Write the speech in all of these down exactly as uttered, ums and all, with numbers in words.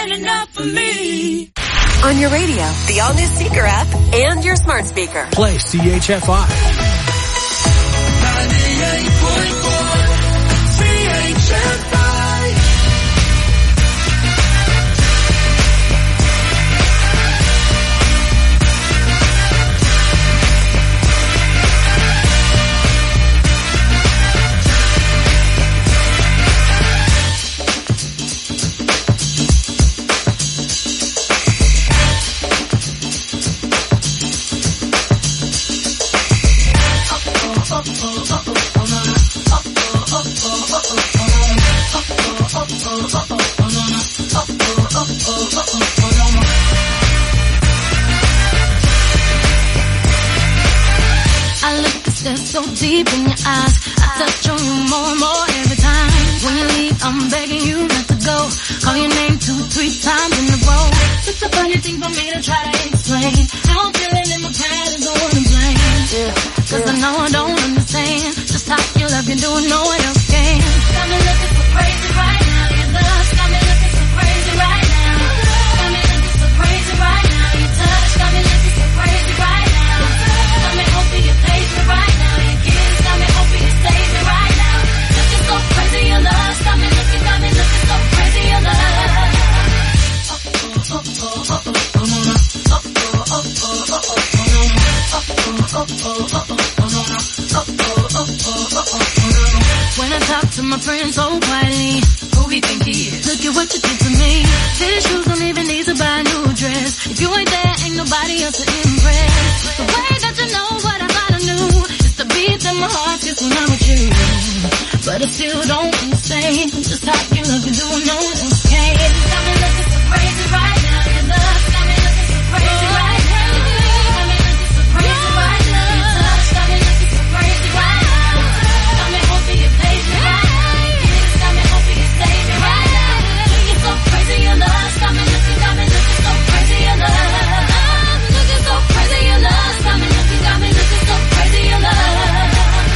ain't enough for me. On your radio, the all-new Seeker app, and your smart speaker. Play C H F I. ninety-eight point four C H F I. I look to stare so deep in your eyes. I touch on you more and more every time. When you leave, I'm begging you not to go. Call your name two, three times in a row. It's a funny thing for me to try to explain. How I'm feeling in my pride is the one to blame. Yeah, cause yeah. I know I don't understand just how you love can do it, no one else can. Got me looking so crazy right now. Your love got me looking so crazy right now. Got me looking so crazy right now. Your touch got me looking so crazy right now. Got me hoping you page me right now. Your kiss got me hoping you save me right now. Looking so crazy, your love got me looking, got me looking so crazy, your love. Oh, oh, oh, oh, oh, oh, no, no. Oh, oh, oh, oh, oh, oh, oh, no, no. Oh, oh, oh, oh, oh, oh, oh, no, no. Oh, oh, oh, oh, oh, oh, no, no. When I talk to my friends so quietly, who he think he is? Look at what you did to me. His shoes don't even need to buy a new dress. If you ain't there, ain't nobody else to impress. The way that you know what I thought I knew is the beat in my heart just when I'm with you. But I still don't understand just how you love can do no one else can. Got me looking so crazy right now. Your love got me looking so crazy right now. Got me looking so crazy right now. Your touch got me looking so crazy right now. Got me hoping you page me right now. Your kiss got me hoping you save me right now. Looking so crazy, your love got me looking, got me looking so crazy, your love. Looking so crazy, your love got me looking, got me looking so crazy, your love.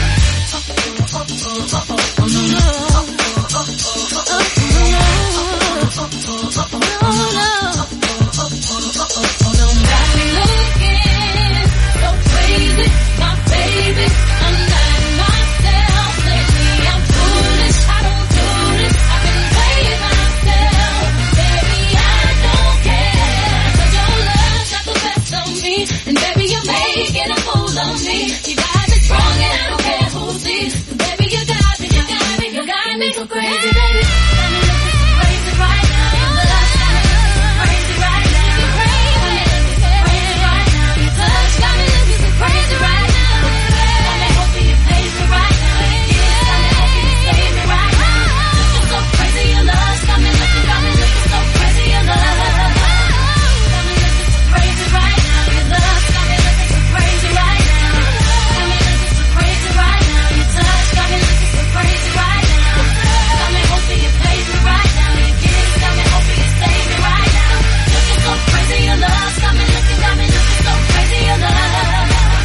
Oh, oh, oh, oh, oh, no, no. Oh, oh, oh, oh, oh, oh, no. Oh, oh, oh, oh, oh, no. Oh, oh, oh, oh, no. Got me looking so crazy, my baby. I'm not myself lately. I'm foolish. I don't do this. I can play myself. Baby, I don't care. 'Cause your love got the best of me. And baby, you're making a fool of me. You got me strong and I don't care who sees. Baby, you got me, you got me, you got me so crazy, baby. Got me looking so crazy right now. Your love got me looking so crazy right now. Got me looking so crazy right now. Your touch got me looking so crazy right now. Got me hoping you page me right now. Your kiss got me hoping you save me right now. Looking so crazy, your love got me looking, got me looking so crazy, your love. Got me looking so crazy right now. Your love got me looking so crazy right now. Got me looking so crazy right now. Your touch got me looking so crazy right now. Got me hoping you page me right now. Your kiss got me hoping you save me right now. Looking so crazy, your love got me looking, got me looking so crazy, your love.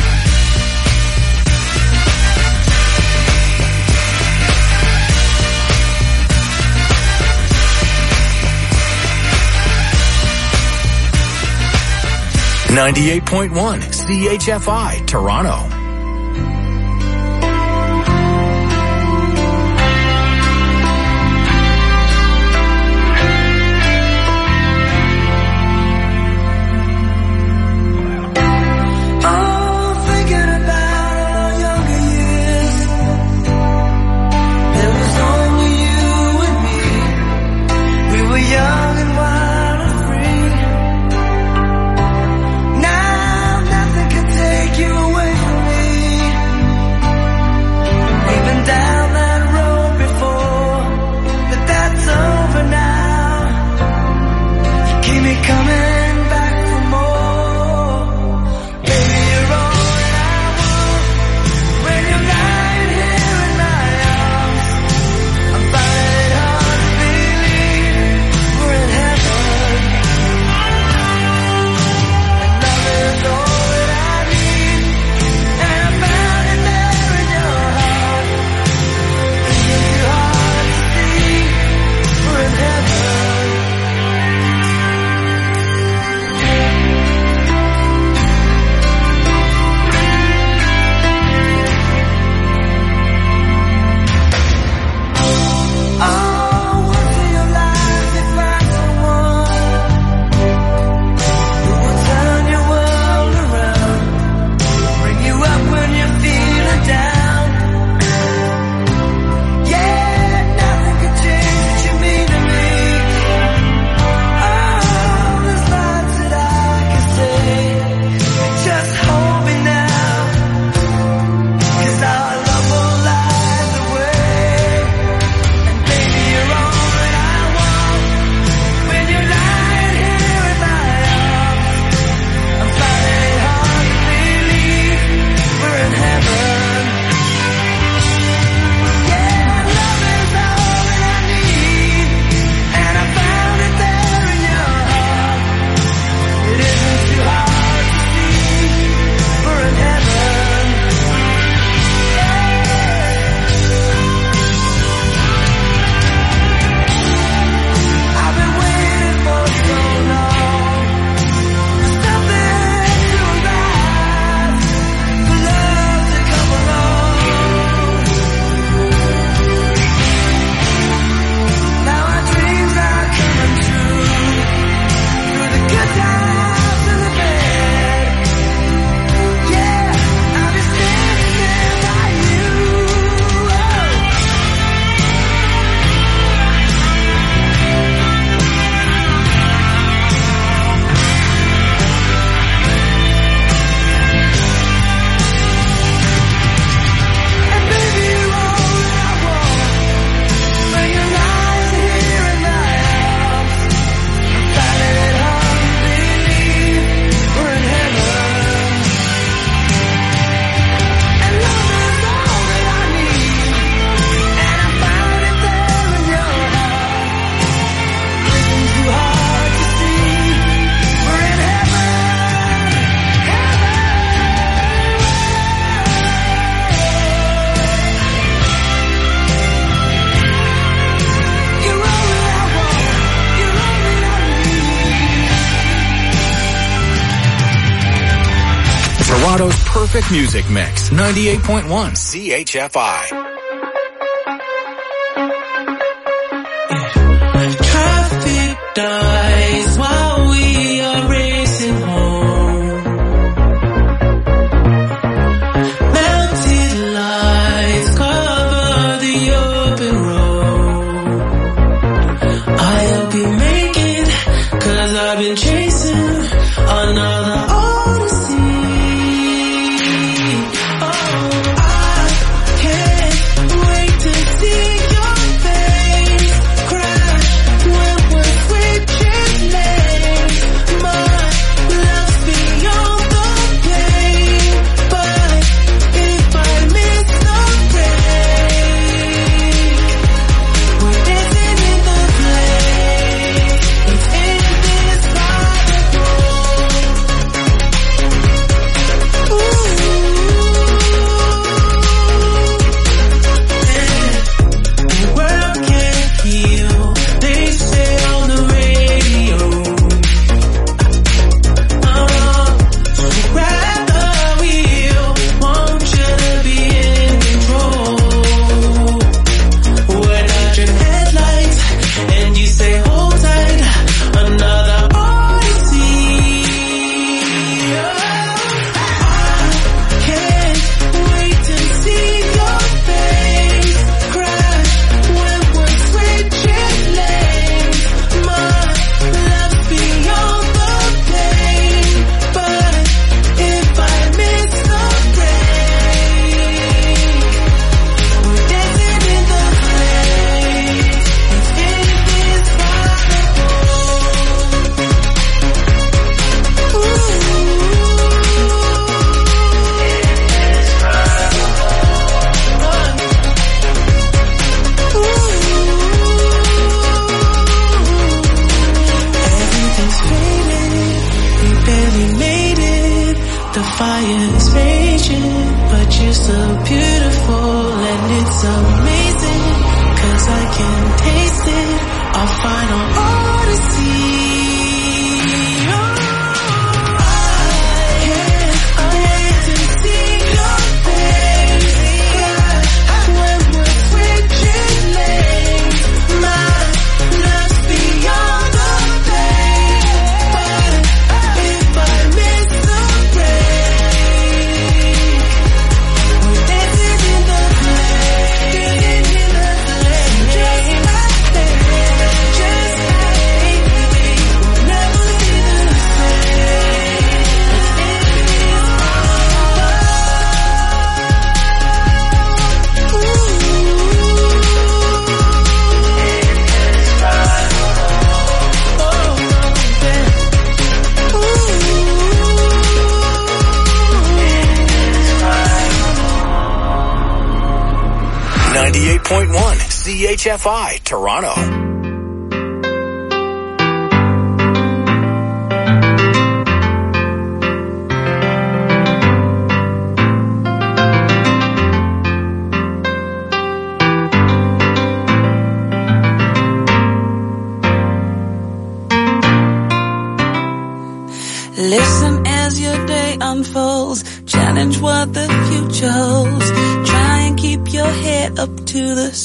ninety-eight point one C H F I, Toronto. Young and wild and free. Now nothing can take you away from Toronto's perfect music mix. ninety-eight point one C H F I. Traffic dies while we are racing home. Mounted lights cover the open road. I'll be making, cause I've been chasing another odyssey. Oh, I can't wait to see your face crash when we're switching lanes. My love's beyond the pain, but if I miss the break, we're dancing in the place. It's indescribable. Ooh. The world can't heal, they say on the radio. Uh, so grab the wheel, want you to be in control. We're not your headlights, and you say hold tight, another odyssey. I can't wait to see your face crash when we're switching lanes. My love's beyond the pain, but if I miss the break, we're dancing in the place. It's indescribable. Ooh. Everything's faded, we barely made it. The fire is raging, but you're so beautiful and it's amazing. Cause I can taste it, our final odyssey. Oh, I can't wait to see your face crash when we're switching lanes. My love's beyond the pain, but if I miss the break, we're dancing in the place, dancing in the place, just like that, just like we'll never be the ninety-eight point one C H F I, Toronto. Listen as your day unfolds, challenge what the future holds. Try and keep your head up to the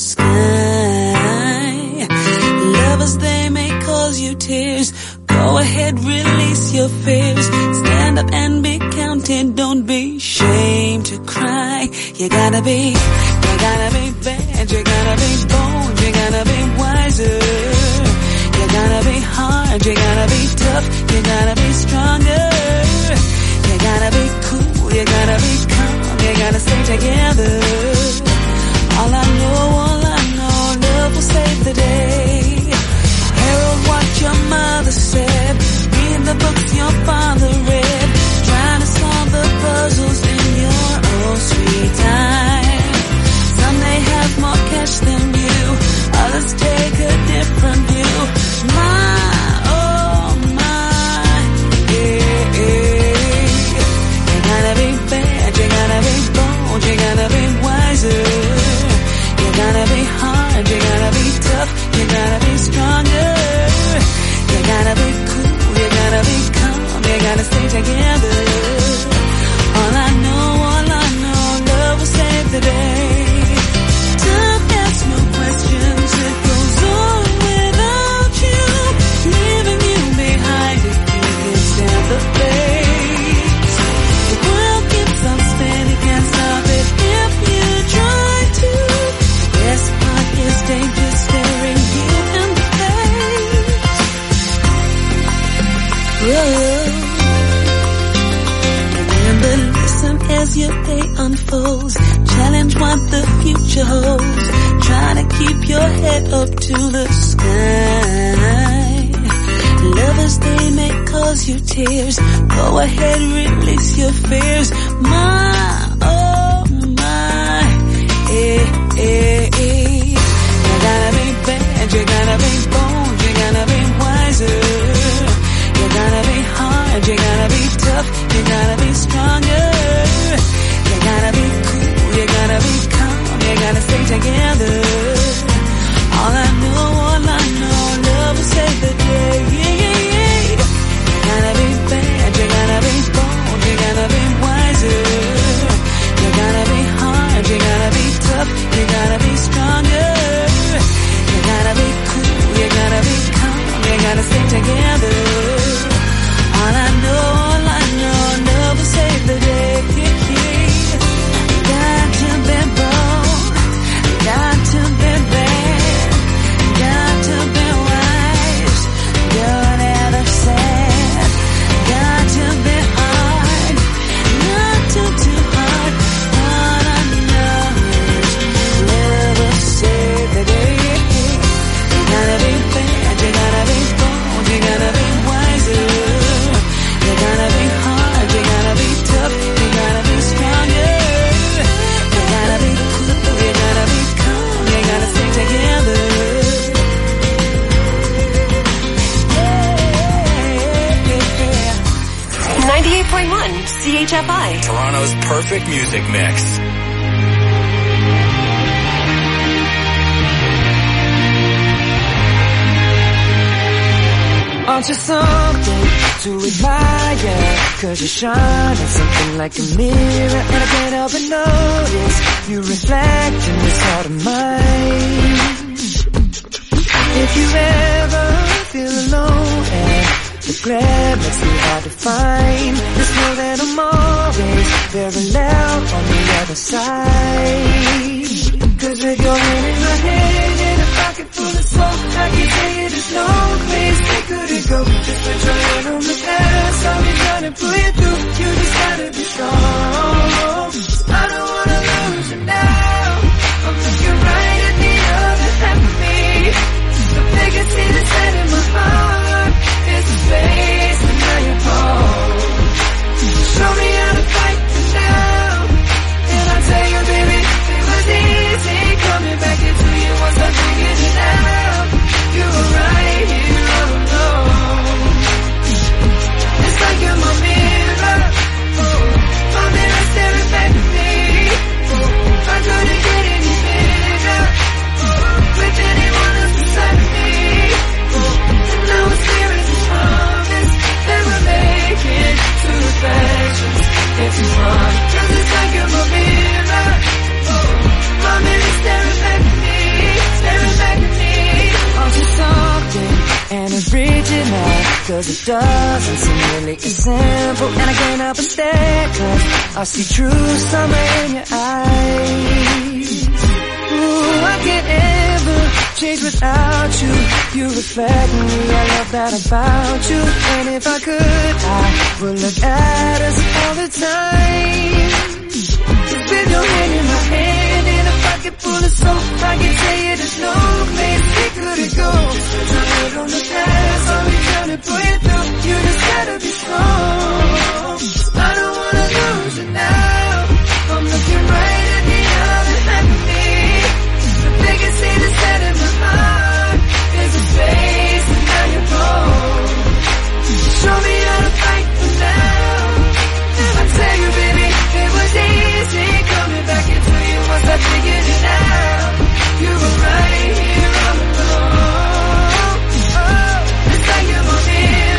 sky. Lovers, they may cause you tears. Go ahead, release your fears. Stand up and be counted, don't be ashamed to cry. You gotta be, you gotta be bad, you gotta be bold, you gotta be wiser. You gotta be hard, you gotta be tough, you gotta be stronger. You gotta be cool, you gotta be calm, you gotta stay together. All I know, all I know, love will save the day. Herald what your mother said, read the books your father read, trying to solve the puzzles in your own sweet time. Some may have more cash than you, others take a different view. My, oh my, yeah, yeah. You gotta be bad, you gotta be bold, you gotta be wiser. You gotta be hard, you gotta be tough, you gotta be stronger. You gotta be Remember, listen as your day unfolds. Challenge what the future holds. Try to keep your head up to the sky. Lovers, they may cause you tears. Go ahead, release your fears. My, oh my, eh, eh, eh. You gotta be bad, you gotta be bold, you gotta be wiser. You gotta be hard, you gotta be tough, you gotta be stronger. You gotta be cool, you gotta be calm, you gotta stay together. All I know, all I know, love will save the day. Yeah, yeah, yeah. You gotta be bad, you gotta be bold, you gotta be wiser. You gotta be hard, you gotta be tough, you gotta be stronger. You gotta be cool, you gotta be calm, you gotta stay together. All I know, all I know, love will save the day. Yeah, yeah. Got to be bold, got to be bad, got to be wise, don't ever sad. Got to be hard, not too too hard. All I know is love will save the day. You gotta be bad, you gotta be bold, you gotta be wiser. You gotta be hard, you gotta be tough, you gotta be stronger. You gotta be cool, you gotta be calm, you gotta stay together. ninety-eight point one C H F I. Toronto's perfect music mix. Aren't you something to admire? Cause you shine at something like a mirror, and I can't help but notice you reflect in this heart of mine. If you ever feel alone and the glare makes me hard to find, just know that I'm always very loud on the other side. Cause with your hand in my hand and a pocket full of smoke, I can tell you there's no place we couldn't go. Just put your hand on the past, I'll be trying to pull you through. You just gotta be strong. I don't wanna lose you now. I'm looking right at the other half of me. So they can see the set in my heart. There's a space and now you're home. Show me how to fight for now. And I'll tell you, baby, it was easy coming back into you once I figured it out. You were right here all alone. It's like you're my mirror. My mirror staring back at me. I couldn't get any bigger with anyone else beside me. And now it's clear as a promise that we're making two reflections into one. Cause it's like you're my mirror. My mirror staring back at me, staring back at me. Aren't you something and original? Cause it doesn't seem really as simple. And I can't help but stare, cause I see true summer in your eyes. Ooh, I can't ever change without you. You reflect me, I love that about you. And if I could, I would look at us all the time. Cause with your hand in my hand and a pocket full of soap, I can tell you there's no place we couldn't go. Just put your head on the past, I'll be trying to pull you through. You just gotta be strong. I don't wanna lose you now. I'm looking right at the other half of me. So they can see the set in my heart. There's a space and now you're home. Show me how to fight for now. I tell you, baby, it was easy coming back into you once I figured it out. You were right here all alone. Oh, it's like you're my mirror.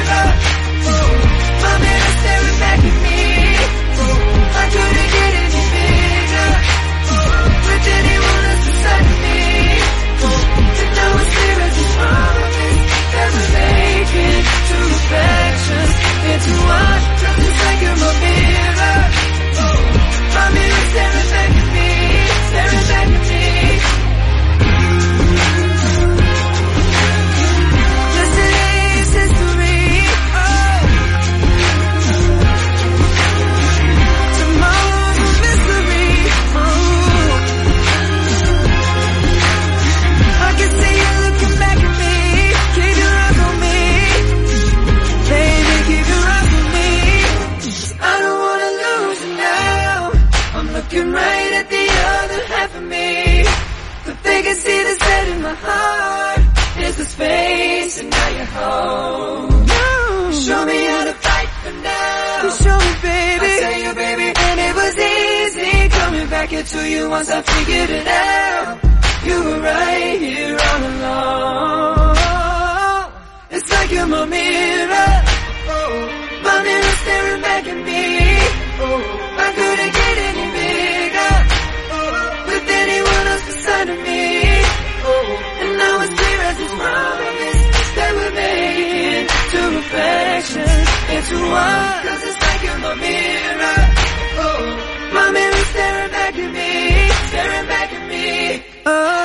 back it to you once I figured it out. You were right here all along. It's like you're my mirror. My mirror staring back at me. I couldn't get any bigger with anyone else beside of me. And now it's clear as this promise that we're making two reflections into one. Cause it's like you're my mirror. My mirror staring back at me, staring back at me. Oh.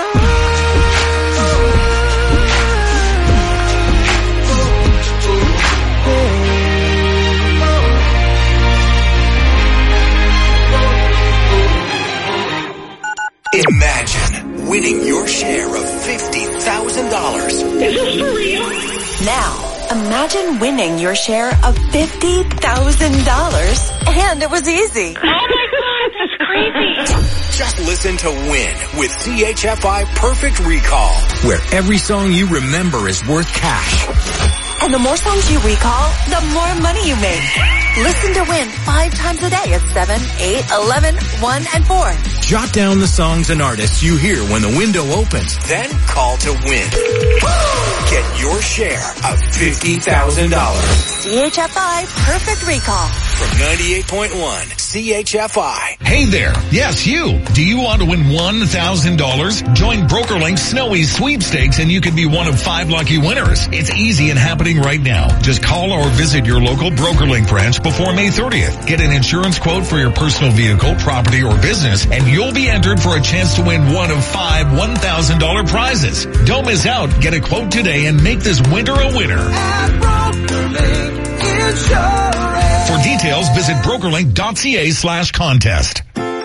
Imagine winning your share of fifty thousand dollars. Is this for real? Now, imagine winning your share of fifty thousand dollars. And it was easy. Oh my God, that's crazy. Just listen to Win with C H F I Perfect Recall, where every song you remember is worth cash. And the more songs you recall, the more money you make. Listen to Win five times a day at seven, eight, eleven, one, and four. Jot down the songs and artists you hear when the window opens. Then call to win. Get your share of fifty thousand dollars. C H F I Perfect Recall. From ninety-eight point one C H F I. Hey there. Yes, you. Do you want to win one thousand dollars? Join BrokerLink's Snowy Sweepstakes and you can be one of five lucky winners. It's easy and happening right now. Just call or visit your local BrokerLink branch before May thirtieth. Get an insurance quote for your personal vehicle, property, or business, and you'll be entered for a chance to win one of five one thousand dollars prizes. Don't miss out. Get a quote today and make this winter a winner. At BrokerLink Insurance. For details, visit brokerlink.ca slash contest.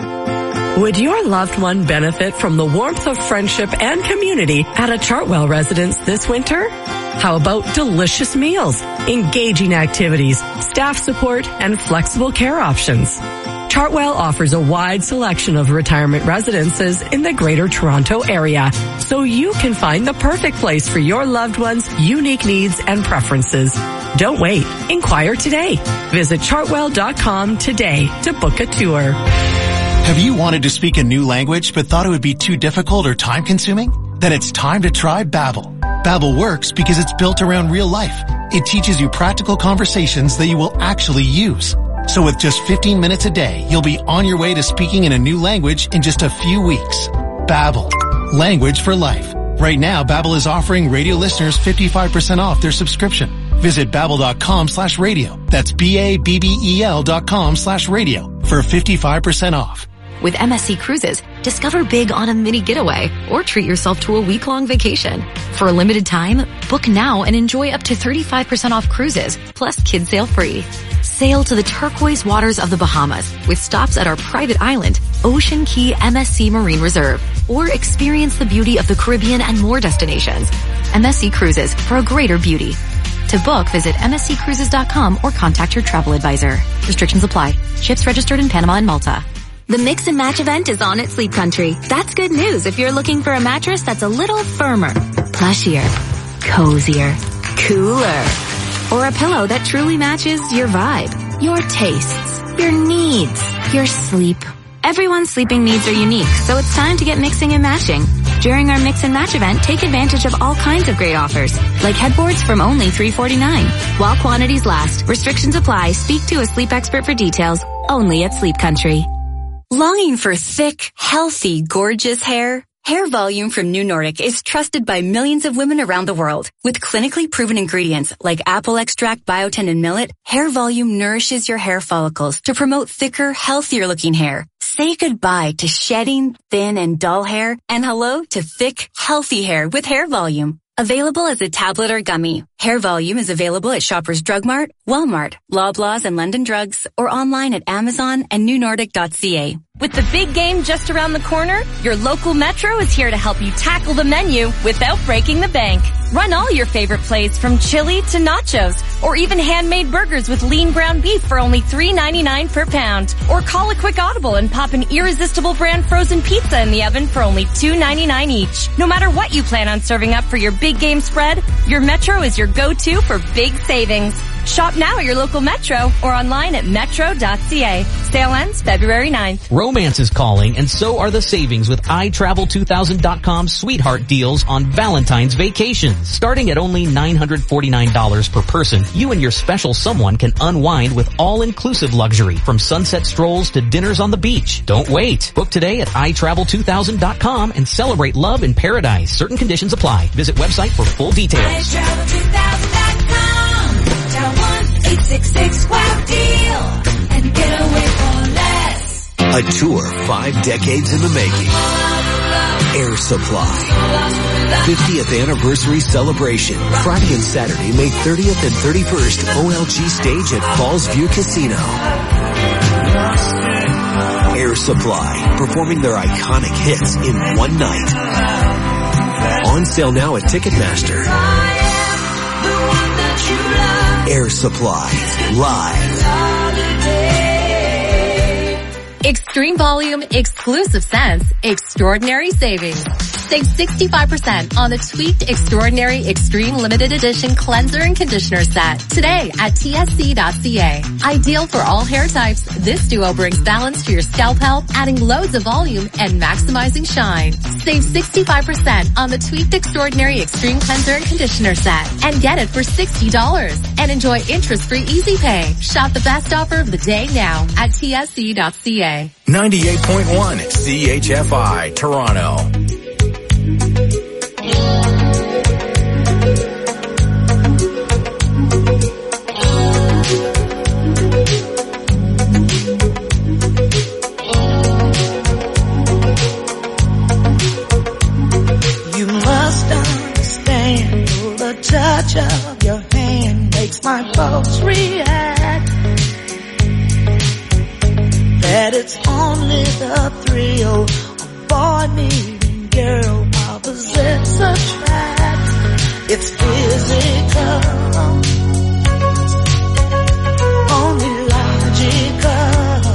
Would your loved one benefit from the warmth of friendship and community at a Chartwell residence this winter? How about delicious meals, engaging activities, staff support, and flexible care options? Chartwell offers a wide selection of retirement residences in the Greater Toronto Area, so you can find the perfect place for your loved one's unique needs and preferences. Don't wait. Inquire today. Visit chartwell dot com today to book a tour. Have you wanted to speak a new language but thought it would be too difficult or time-consuming? Then it's time to try Babbel. Babbel works because it's built around real life. It teaches you practical conversations that you will actually use. So with just fifteen minutes a day, you'll be on your way to speaking in a new language in just a few weeks. Babbel. Language for life. Right now, Babbel is offering radio listeners fifty-five percent off their subscription. Visit babbel.com slash radio. That's B-A-B-B-E-L dot com slash radio for fifty-five percent off. With M S C Cruises, discover big on a mini getaway or treat yourself to a week-long vacation. For a limited time, book now and enjoy up to thirty-five percent off cruises, plus kids sail free. Sail to the turquoise waters of the Bahamas with stops at our private island, Ocean Key M S C Marine Reserve, or experience the beauty of the Caribbean and more destinations. M S C Cruises, for a greater beauty. To book, visit M S C cruises dot com or contact your travel advisor. Restrictions apply. Ships registered in Panama and Malta. The Mix and Match event is on at Sleep Country. That's good news if you're looking for a mattress that's a little firmer, plushier, cozier, cooler, or a pillow that truly matches your vibe, your tastes, your needs, your sleep. Everyone's sleeping needs are unique, so it's time to get mixing and matching. During our Mix and Match event, take advantage of all kinds of great offers, like headboards from only three forty-nine. While quantities last, restrictions apply. Speak to a sleep expert for details. Only at Sleep Country. Longing for thick, healthy, gorgeous hair? Hair Volume from New Nordic is trusted by millions of women around the world. With clinically proven ingredients like apple extract, biotin, and millet, Hair Volume nourishes your hair follicles to promote thicker, healthier looking hair. Say goodbye to shedding, thin, and dull hair, and hello to thick, healthy hair with Hair Volume. Available as a tablet or gummy, Hair Volume is available at Shoppers Drug Mart, Walmart, Loblaws, and London Drugs, or online at Amazon and new nordic dot c a. With the big game just around the corner, your local Metro is here to help you tackle the menu without breaking the bank. Run all your favorite plays from chili to nachos, or even handmade burgers with lean ground beef for only three ninety-nine per pound. Or call a quick audible and pop an Irresistible brand frozen pizza in the oven for only two ninety-nine each. No matter what you plan on serving up for your big game spread, your Metro is your go-to for big savings. Shop now at your local Metro or online at metro dot c a. Sale ends February ninth. Romance is calling, and so are the savings with i travel two thousand dot com's sweetheart deals on Valentine's vacations. Starting at only nine hundred forty-nine dollars per person, you and your special someone can unwind with all-inclusive luxury, from sunset strolls to dinners on the beach. Don't wait. Book today at i travel two thousand dot com and celebrate love in paradise. Certain conditions apply. Visit website for full details. i travel two thousand dot com. Dial one eight six six wow deal and get away for less. A tour five decades in the making. Air Supply. fiftieth anniversary celebration. Friday and Saturday, May thirtieth and thirty-first. O L G stage at Falls View Casino. Air Supply, performing their iconic hits in one night. On sale now at Ticketmaster. Air Supply, live. Extreme volume, exclusive scents, extraordinary savings. Save sixty-five percent on the tweaked Extraordinary Extreme Limited Edition Cleanser and Conditioner Set today at T S C dot C A. Ideal for all hair types, this duo brings balance to your scalp health, adding loads of volume and maximizing shine. Save sixty-five percent on the tweaked Extraordinary Extreme Cleanser and Conditioner Set and get it for sixty dollars. And enjoy interest-free easy pay. Shop the best offer of the day now at T S C dot C A. ninety-eight point one C H F I, Toronto. You must understand, the touch of your hand makes my folks react. That it's only the thrill of boy meeting girl opposites attract. It's physical, only logical.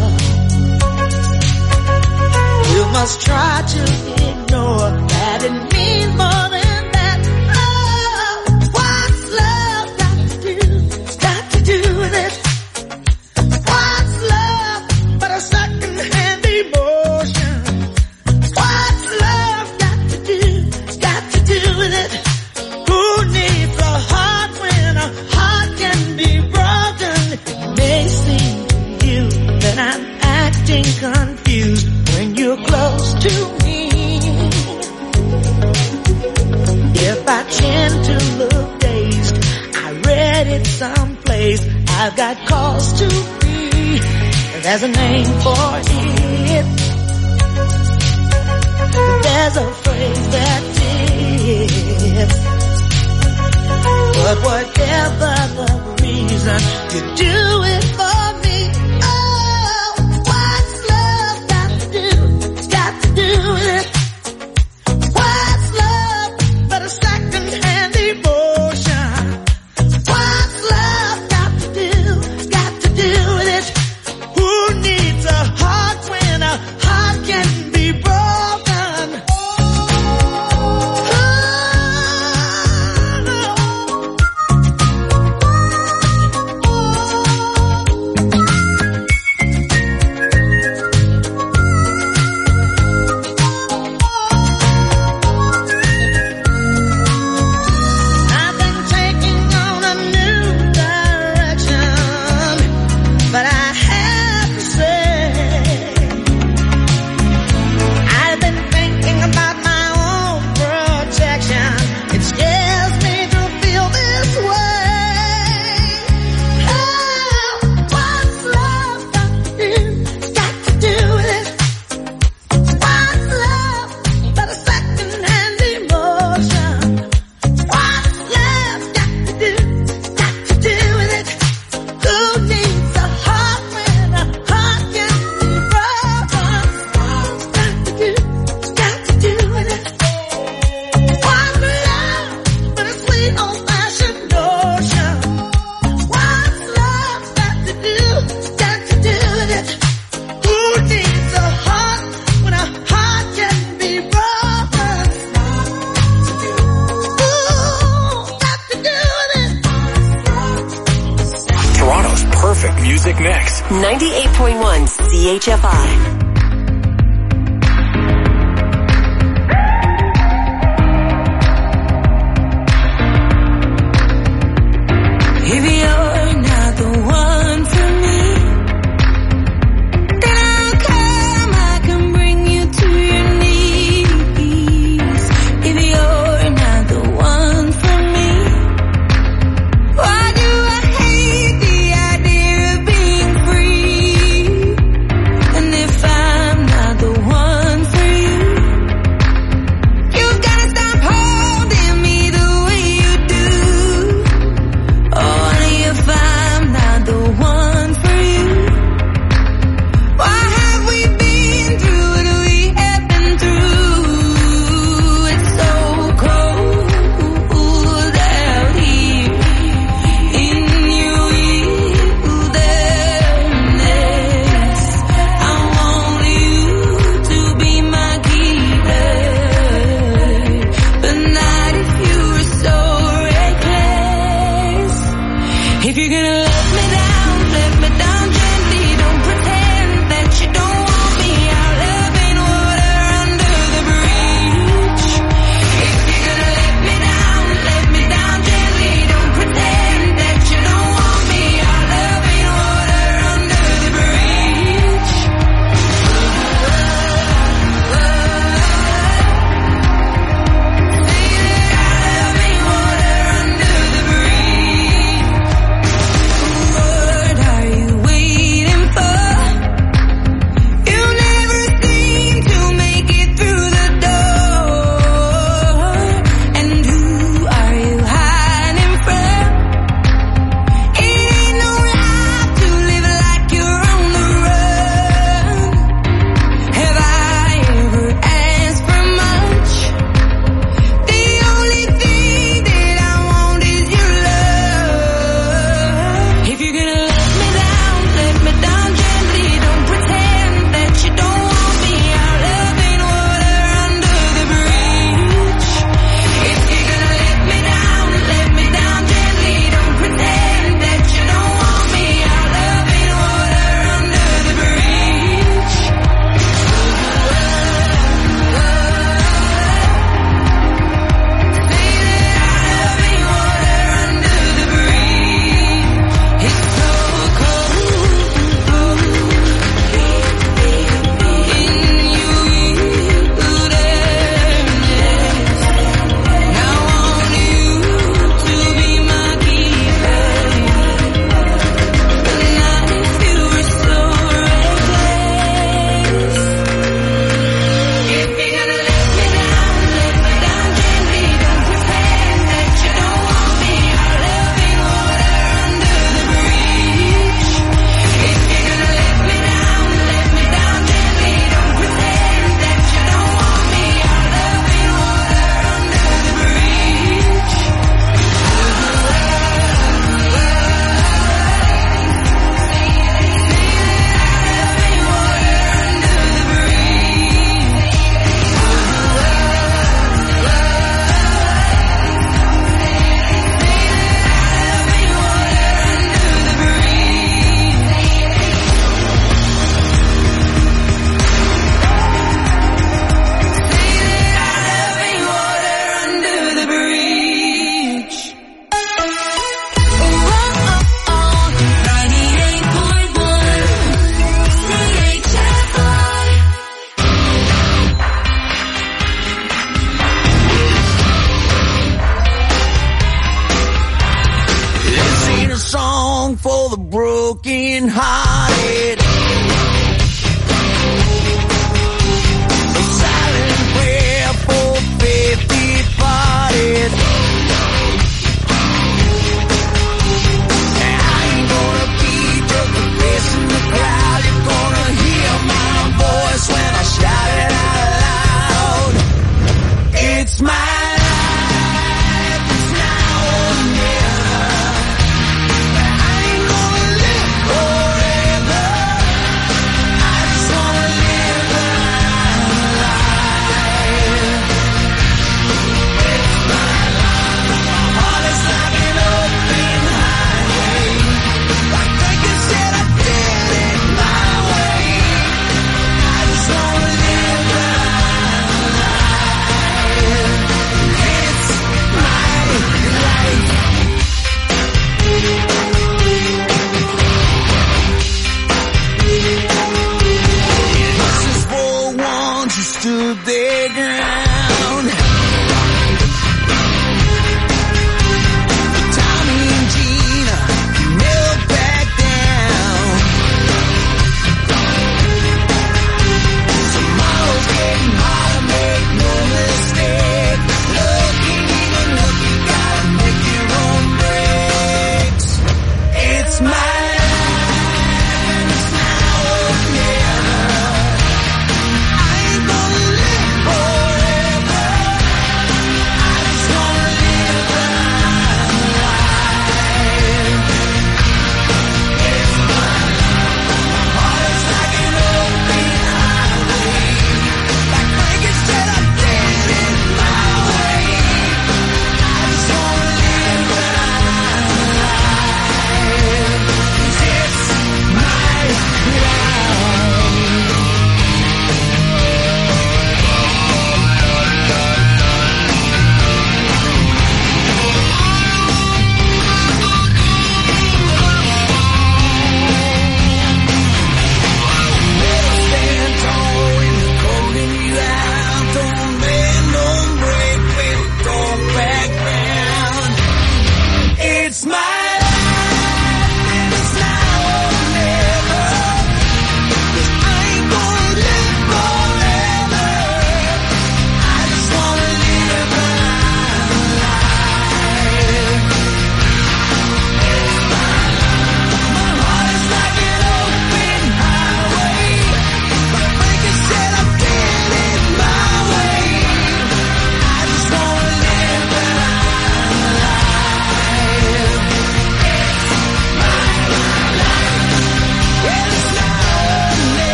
You must try to ignore that it means more than that. Oh, what's love got to do? Got to do with it. What's love but a second-hand emotion? What's love got to do? Got to do with it. Who needs a heart when a heart can be broken? It may seem to you that I'm acting confused when you're close to me. If I tend to look dazed, I read it someplace. I've got cause to be. There's a name for it. There's a phrase that's it. But whatever the reason, you do it for me. Oh, what's love got to do? It's got to do with it. What's love but a second-hand emotion? What's love got to do? Got to do with it. Who needs a heart when a heart can be broken? Oh, Traffic. Music next. ninety-eight point one C H F I. If you're not the one for me, then I'll come, I can bring you to your knees. If you're not the one for me, why do I hate the idea of being free? And if I'm not the one for you, you've gotta stop holding me the way you do. Only if I'm not the one for you. Why have we been through what we have been through? It's so cold out here in your wilderness. I want you to be my keeper, but not if you were so reckless. If you're gonna let me down, let me down gently. Don't pretend that you don't want me. Our love ain't water under the bridge. If you're gonna let me down, let me down gently. Don't pretend that you don't want me. Our love ain't water under the bridge. Say that our love ain't water under the bridge. What are you waiting for? You never seem to make it through the door. And who are you hiding from? It ain't no life to live like you're on the run. Have I ever asked for much? The only thing that I want is your love. If you're gonna let me down, let me down gently. Don't pretend that you don't want me. Our love ain't water under the bridge. If you're gonna let me down, let me down gently. Don't pretend that you don't want me. Our love ain't water under the bridge. Say that our love ain't water under the bridge. It's so cold in your wilderness. I want you to be my keeper, but not if you were so reckless. If you're gonna let me down, let me down gently. Don't pretend that you don't want me. Our love ain't water under the bridge. If you're gonna let me down, let me down gently. Don't pretend that you don't want me. Our love ain't water under the bridge. This ain't a song for the broken hearted. A silent prayer for faith departed. I ain't gonna be just a face in the crowd. You're gonna hear my voice when I shout it out loud. It's my life, it's now or never. I ain't gonna live forever.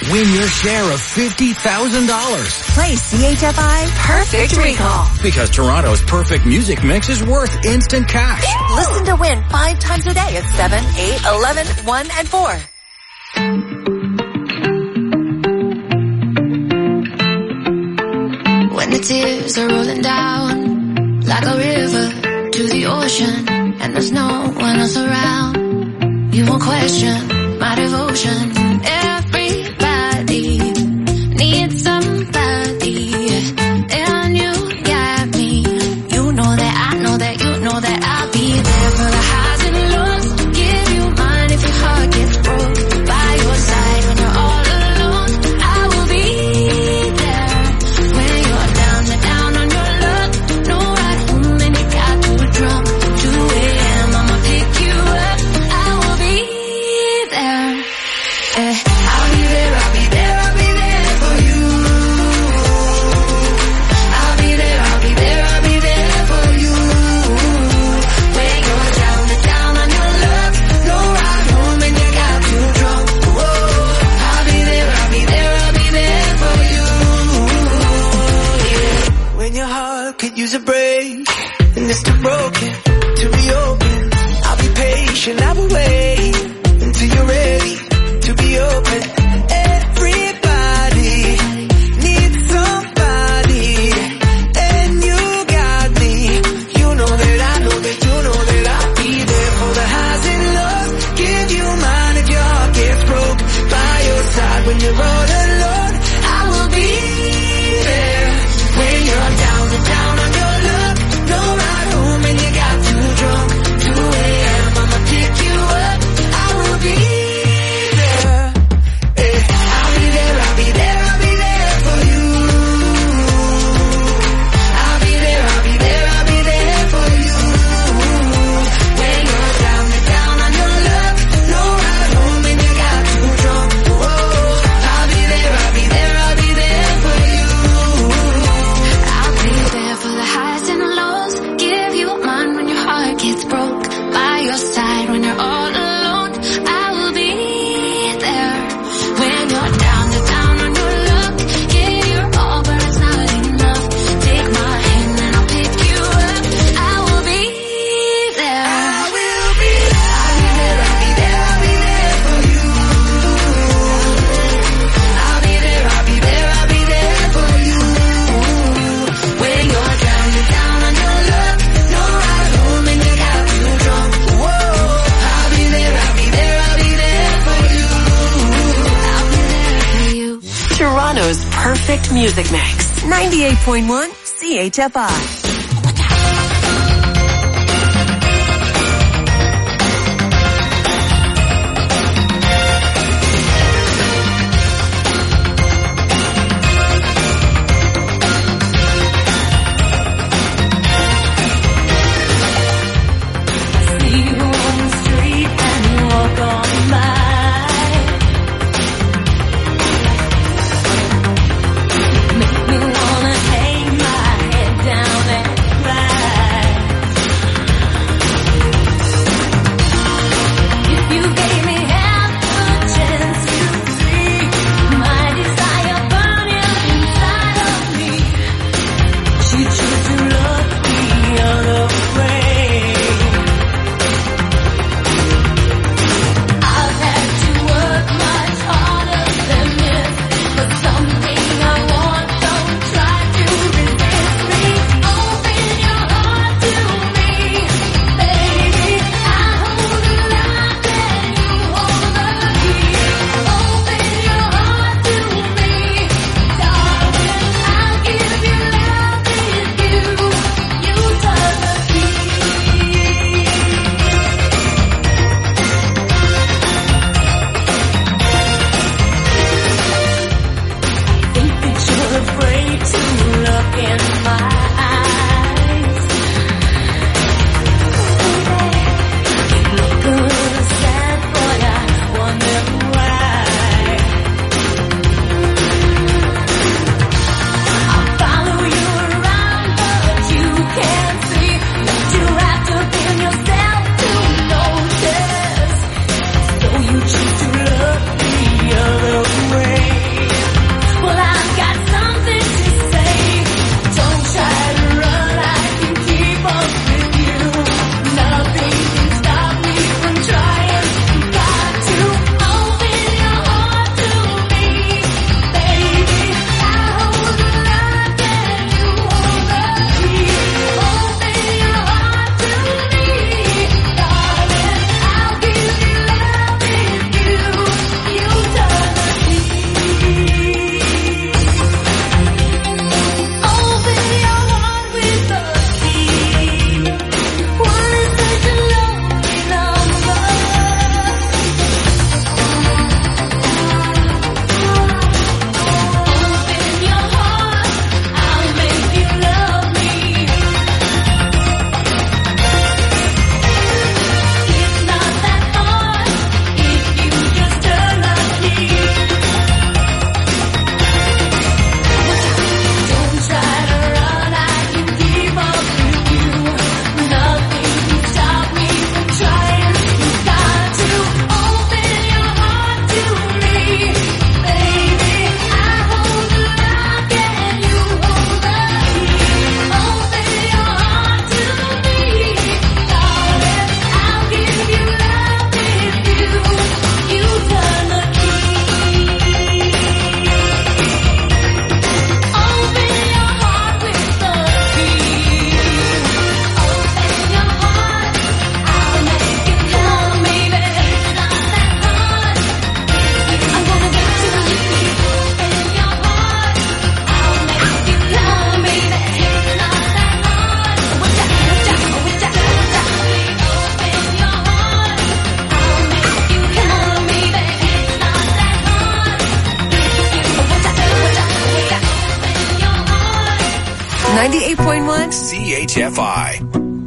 win your share of fifty thousand dollars. Play C H F I Perfect Recall. Because Toronto's perfect music mix is worth instant cash. Listen to win five times a day at seven, eight, eleven, one, and four. When the tears are rolling down like a river to the ocean, and there's no one else around, you won't question my devotion. Everybody needs somebody, and you got me. You know that I know that you know that I'll be there for the highs and lows. Give you mine if your heart gets broke. By your side when you're all alone, I will be there. When you're down and down on your luck, no ride home and you got to drum. two a.m. I'ma pick you up. I will be there. Eh, I'll be there, I'll be there, I'll be there for you. I'll be there, I'll be there, I'll be there for you. When you're down and down on your luck, no ride home and you got too drunk. Whoa, I'll be there, I'll be there, I'll be there for you. Yeah. When your heart could use a break and it's too broken to be open, I'll be patient, I will wait until you're ready to be open. Everybody needs somebody, and you got me. You know that I know that you know that I'll be there for the highs and lows. Give you mine if your heart gets broke. By your side when you're all alone, I will be there. When you're down and down on your luck, no ride home and you got too drunk. two a.m. I'ma pick you up. I will be there. Eh, I'll be there, I'll be there, I'll be there for you. I'll be there, I'll be there, I'll be there for you. When you're down and down on your luck, no ride home and you got too drunk. Whoa, I'll be there, I'll be there, I'll be there for you. I'll be there for the highs and the lows. Give you mine when your heart gets broke. By your side when you're all alone, I will be there. When you're down and down on your luck, give your all but it's not enough. Take my hand and I'll pick you up. I will be there. I will be there. I'll be there, I'll be there, I'll be there for you. I'll be there, I'll be there, I'll be there for you. When you're down and down on your luck, no ride home and you got too drunk. Whoa, I'll be there, I'll be there, I'll be there for you. I'll be there for you. Toronto's perfect music mix. ninety-eight point one C H F I. See you on the street and you walk on by. Make me wanna hang my head down C H F I.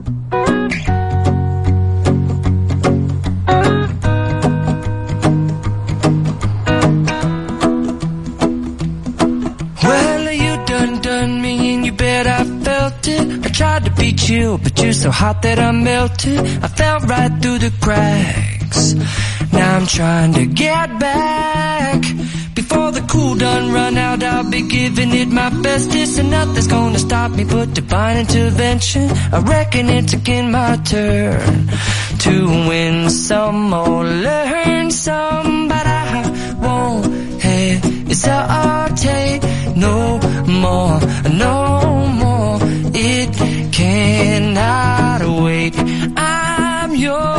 Well, you done done me and you bet I felt it. I tried to be chill, but you're so hot that I melted. I fell right through the cracks. Now I'm trying to get back. Before the cool done run out, I'll be giving it my bestest, and nothing's gonna stop me but divine intervention. I reckon it's again my turn to win some or learn some, but I won't hesitate no more, no more. It cannot wait. I'm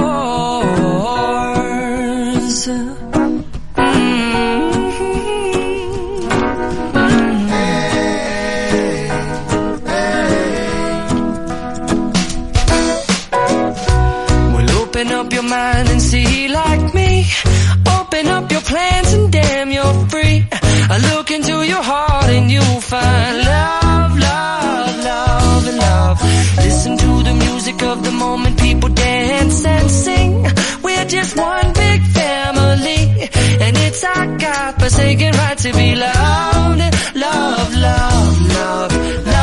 yours. Open up your mind and see like me. Open up your plans and damn, you're free. I look into your heart and you'll find love, love, love, and love. Listen to the music of the moment, people dance and sing. We're just one big family, and it's our God-forsaken right to be loved. Love, love, love,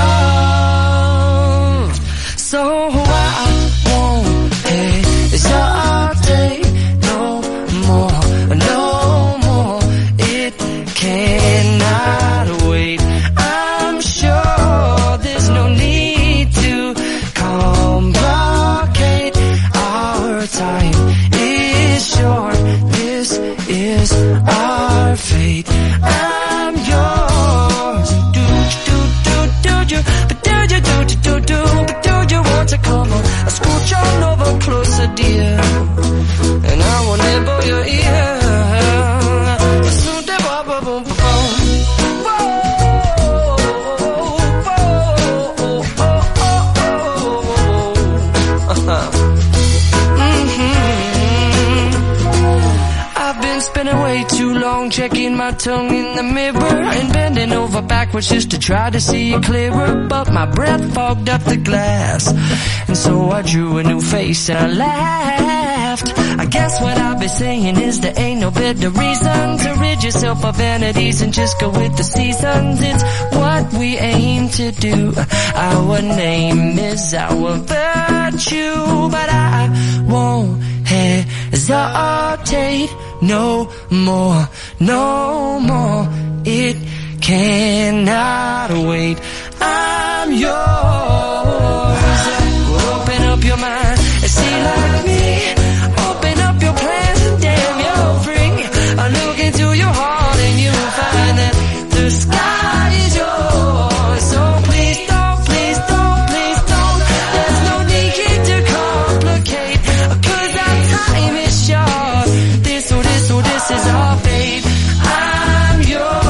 love. So I won't hesitate no more, no more. It cannot wait. I'm sure there's no need to complicate. Our time is short. This is our fate. I'm yours. Do do do do do, but do you do do do do, but do you want to come on? I scooch on over closer, dear, and I will nibble your ear. I've been spending way too long checking my tongue in the mirror and bending over backwards just to try to see it clearer, but my breath fogged up the glass, and so I drew a new face and I laughed. I guess what I've been saying is there ain't no better reason to rid yourself of vanities and just go with the seasons. It's what we aim to do. Our name is our virtue, but I won't hesitate no more, no more. It cannot wait. I'm yours. Open up your mind and see like me. Open up your plans and damn, you're free. I look into your heart and you'll find that the sky is yours. So please don't, please don't, please don't. There's no need to complicate, 'cause our time is short. This, oh, this, oh, this is our fate. I'm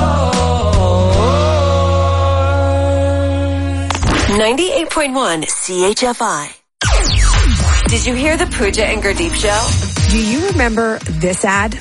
yours. ninety-eight point one C H F I. Did you hear the Pooja and Gurdeep show? Do you remember this ad?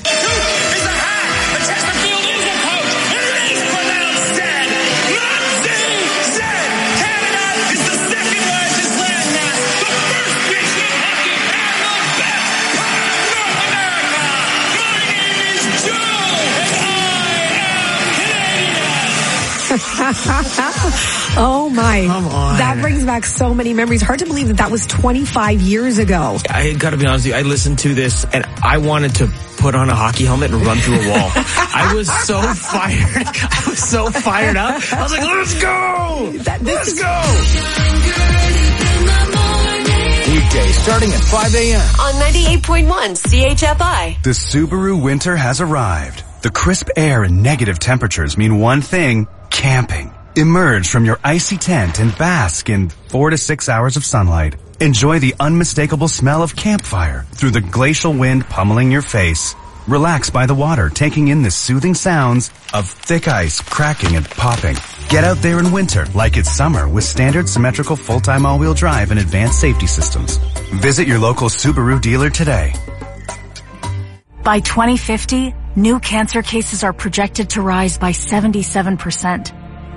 Oh my. Come on. That brings back so many memories. Hard to believe that that was twenty-five years ago. I gotta be honest with you, I listened to this and I wanted to put on a hockey helmet and run through a wall. I was so fired. I was so fired up. I was like, let's go! That, let's is- go! Weekdays starting at five a.m. On ninety-eight point one C H F I. The Subaru winter has arrived. The crisp air and negative temperatures mean one thing: camping. Emerge from your icy tent and bask in four to six hours of sunlight. Enjoy the unmistakable smell of campfire through the glacial wind pummeling your face. Relax by the water, taking in the soothing sounds of thick ice cracking and popping. Get out there in winter like it's summer with standard symmetrical full-time all-wheel drive and advanced safety systems. Visit your local Subaru dealer today. By twenty fifty, new cancer cases are projected to rise by seventy-seven percent.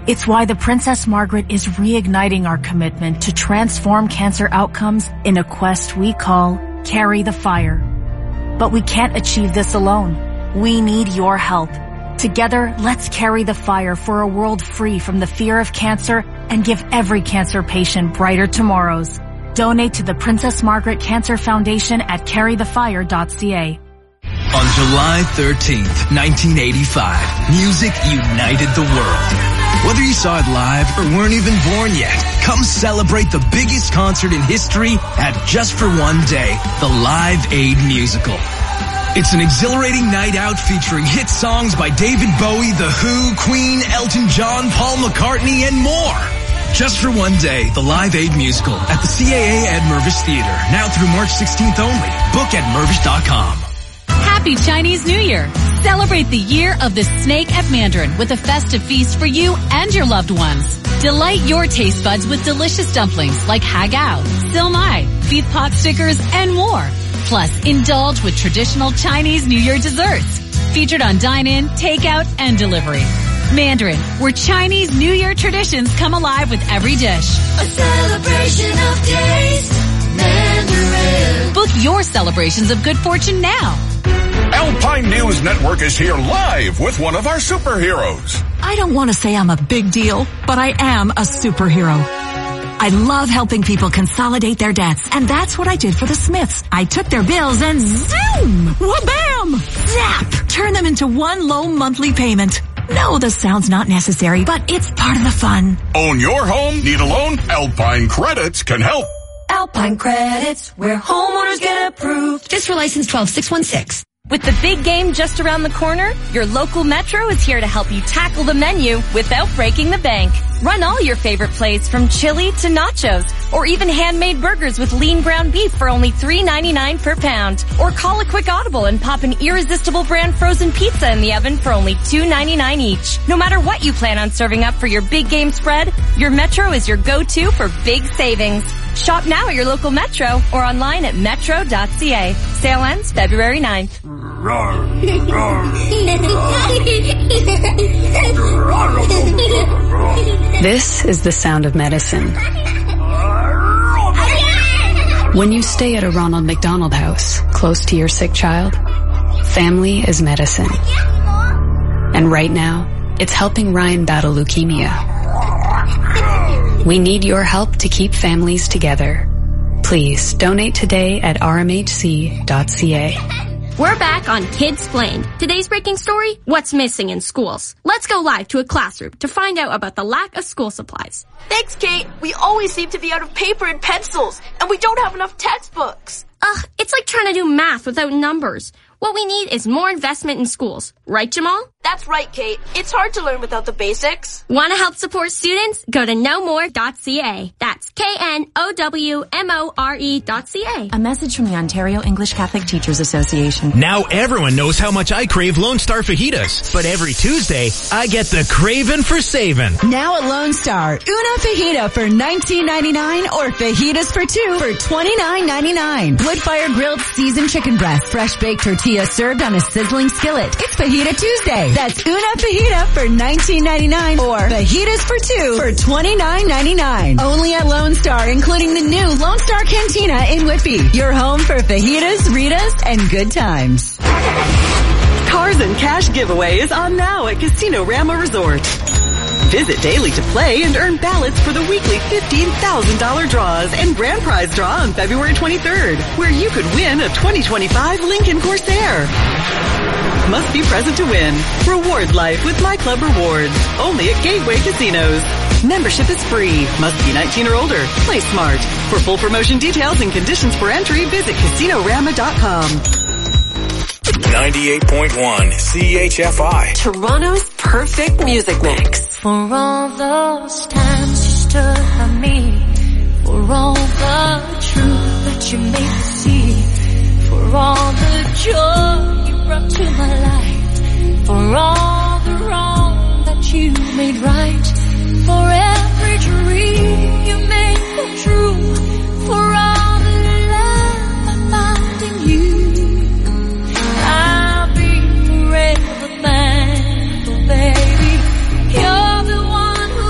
It's why the Princess Margaret is reigniting our commitment to transform cancer outcomes in a quest we call Carry the Fire. But we can't achieve this alone. We need your help. Together, let's carry the fire for a world free from the fear of cancer and give every cancer patient brighter tomorrows. Donate to the Princess Margaret Cancer Foundation at carry the fire dot c a. On July thirteenth, nineteen eighty-five, music united the world. Whether you saw it live or weren't even born yet, come celebrate the biggest concert in history at Just for One Day, the Live Aid Musical. It's an exhilarating night out featuring hit songs by David Bowie, The Who, Queen, Elton John, Paul McCartney, and more. Just for One Day, the Live Aid Musical at the C A A at Mervis Theater. Now through March sixteenth only. Book at mervis dot com. Happy Chinese New Year! Celebrate the year of the snake at Mandarin with a festive feast for you and your loved ones. Delight your taste buds with delicious dumplings like hagao, silmai, beef pot stickers, and more. Plus, indulge with traditional Chinese New Year desserts. Featured on dine-in, takeout, and delivery. Mandarin, where Chinese New Year traditions come alive with every dish. A celebration of taste, Mandarin. Book your celebrations of good fortune now. Alpine News Network is here live with one of our superheroes. I don't want to say I'm a big deal, but I am a superhero. I love helping people consolidate their debts, and that's what I did for the Smiths. I took their bills and zoom, wha-bam, zap, turn them into one low monthly payment. No, the sound's not necessary, but it's part of the fun. Own your home? Need a loan? Alpine Credits can help. Alpine Credits, where homeowners get approved. Just for license twelve six one six. With the big game just around the corner, your local Metro is here to help you tackle the menu without breaking the bank. Run all your favorite plays from chili to nachos, or even handmade burgers with lean ground beef for only three ninety-nine per pound. Or call a quick audible and pop an irresistible brand frozen pizza in the oven for only two ninety-nine each. No matter what you plan on serving up for your big game spread, your Metro is your go-to for big savings. Shop now at your local Metro or online at metro dot c a. Sale ends February ninth. This is the sound of medicine. When you stay at a Ronald McDonald House, close to your sick child, family is medicine. And right now, it's helping Ryan battle leukemia. We need your help to keep families together. Please donate today at r m h c dot c a. We're back on Kidsplained. Today's breaking story, what's missing in schools. Let's go live to a classroom to find out about the lack of school supplies. Thanks, Kate. We always seem to be out of paper and pencils, and we don't have enough textbooks. Ugh, it's like trying to do math without numbers. What we need is more investment in schools. Right, Jamal? That's right, Kate. It's hard to learn without the basics. Want to help support students? Go to know more dot c a. That's K N O W M O R E dot C A. A message from the Ontario English Catholic Teachers Association. Now everyone knows how much I crave Lone Star fajitas. But every Tuesday, I get the craving for saving. Now at Lone Star, una fajita for nineteen ninety-nine or fajitas for two for twenty-nine ninety-nine. Wood-fire grilled seasoned chicken breast, fresh baked tortilla served on a sizzling skillet. It's Fajita Tuesday. That's una fajita for nineteen ninety-nine or fajitas for two for twenty-nine ninety-nine. Only at Lone Star, including the new Lone Star Cantina in Whitby. Your home for fajitas, Ritas, and good times. Cars and Cash giveaway is on now at Casino Rama Resort. Visit daily to play and earn ballots for the weekly fifteen thousand dollars draws and grand prize draw on February twenty-third, where you could win a twenty twenty-five Lincoln Corsair. Must be present to win. Reward life with My Club Rewards. Only at Gateway Casinos. Membership is free. Must be nineteen or older. Play smart. For full promotion details and conditions for entry, visit casino rama dot com. ninety-eight point one C H F I. Toronto's perfect music mix. For all those times you stood by me, for all the truth that you made me see, for all the joy you brought to my life, for all the wrong that you made right, for every dream you made come true, for all the love I found in you, I'll be forever thankful, baby. You're the one who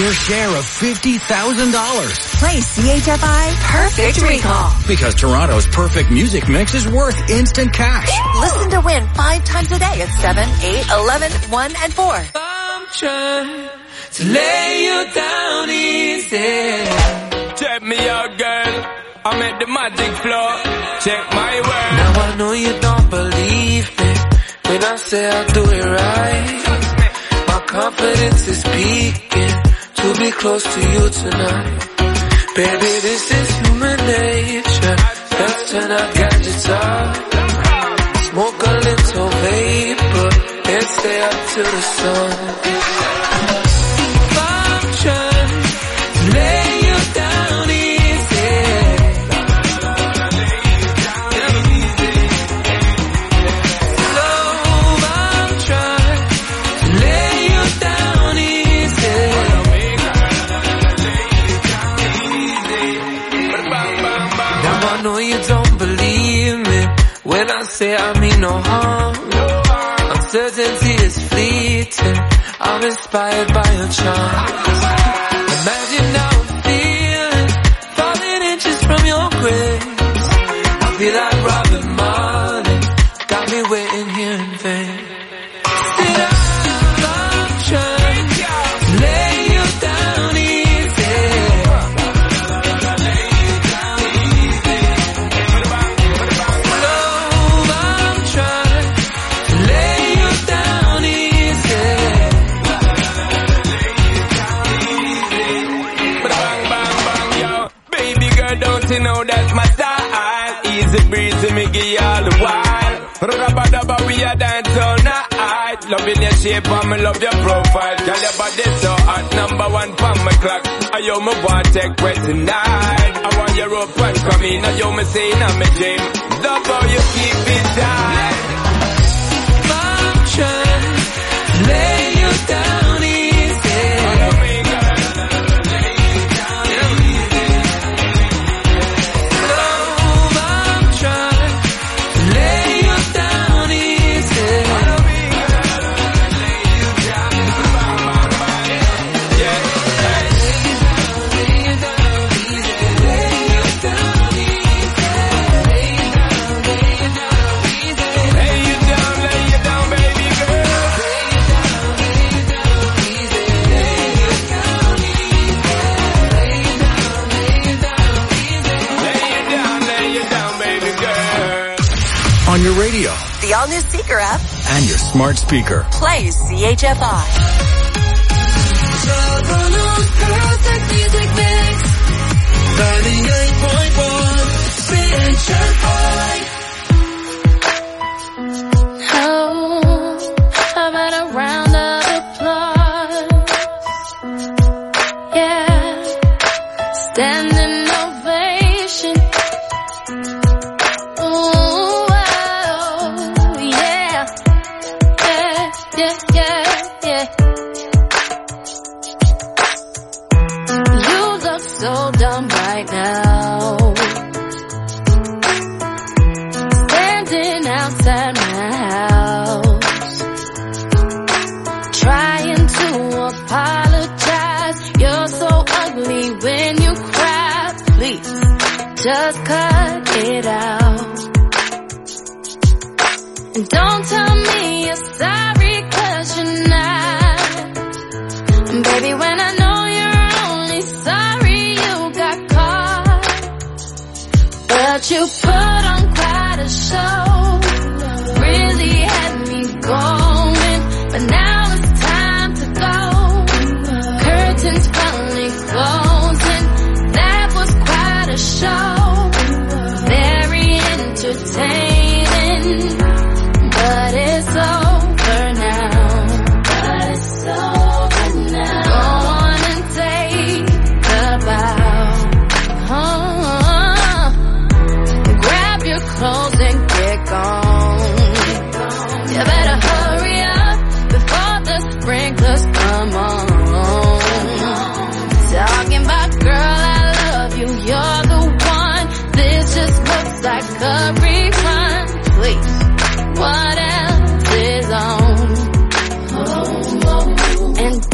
your share of fifty thousand dollars. Play C H F I Perfect Recall. Because Toronto's perfect music mix is worth instant cash. Listen to win five times a day at seven, eight, eleven, one, and four. I'm trying to lay you down easy. Check me out, girl. I'm at the magic floor. Check my work. Now I know you don't believe me when I say I'll do it right. My confidence is peaking to be close to you tonight. Baby, this is human nature. Let's turn our gadgets off. Smoke a little vapor and stay up till the sun. I'm trying to lay you down easy. Slow, I'm trying to lay you down easy. Now I know you don't believe me when I say I mean no harm. Uncertainty is fleeting. I'm inspired by your charm. Imagine how I'm feeling, falling inches from your grace. I feel like Robin Marley, got me waiting here in vain. Sit up, I'm trying to lay you down easy. Slow, I'm trying to lay you down easy. Bang, bang, bang, yo. Baby girl, don't you know that's my style? Easy breezy, me give you all the while. Rubba dubba, we a dance all night. Loving your shape and me love your profile. Girl, your body so hot, number one for my clock. I yo me want take way tonight. I want your rope and come in. I yo me say in my dream. Love how you keep it tight. I'm trying to lay you down easy. Slow, I'm trying to lay you down easy. Yeah. Lay you down, lay you down, baby girl. Lay you down, lay you down, baby girl. On your radio The all-new Seeker app. and your smart speaker. Play C H F I. Toronto's perfect music mix. ninety-eight point one C H F I. Oh, how about a round of applause? Yeah, standing ovation. Ooh, oh, yeah, yeah, yeah, yeah, yeah. You look so dumb right now, standing outside my house, trying to apologize. You're so ugly when you cry. Please, just cut it out. And don't tell me you're sorry, 'cause you're not. And baby, when I know you're only sorry you got caught, but you put on quite a show, really had me going, but now it's time to go. Curtains finally closing, that was quite a show, very entertaining, but it's over now. But it's over now. Go on and take a bow. Oh, grab your clothes and get gone. You better hurry up before the sprinklers come on. Talking about, girl, I love you, you're the one. This just looks like a